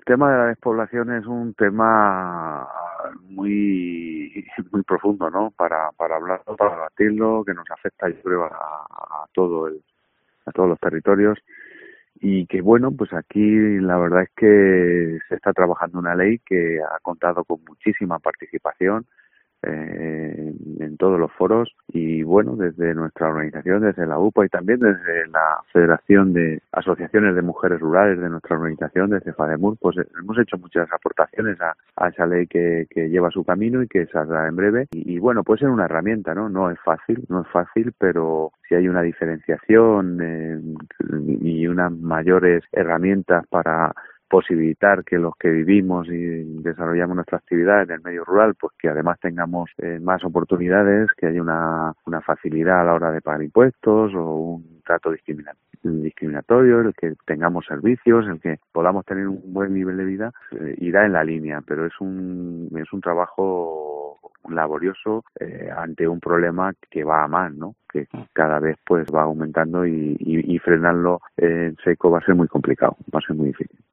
El tema de la despoblación es un tema muy profundo, ¿no? Para hablarlo, para debatirlo, que nos afecta, yo creo, a todos los territorios. Y que bueno, pues aquí la verdad es que se está trabajando una ley que ha contado con muchísima participación en todos los foros, y bueno, desde nuestra organización, desde la UPA y también desde la Federación de Asociaciones de Mujeres Rurales de nuestra organización, desde FADEMUR, pues hemos hecho muchas aportaciones a esa ley que lleva su camino y que saldrá en breve. Y bueno, puede ser una herramienta, ¿no? No es fácil, pero si hay una diferenciación y unas mayores herramientas para posibilitar que los que vivimos y desarrollamos nuestra actividad en el medio rural, pues que además tengamos más oportunidades, que haya una facilidad a la hora de pagar impuestos o un trato discriminatorio, el que tengamos servicios, el que podamos tener un buen nivel de vida, irá en la línea, pero es un trabajo laborioso ante un problema que va a más, ¿no? Que cada vez pues va aumentando y frenarlo en seco va a ser muy complicado, va a ser muy difícil.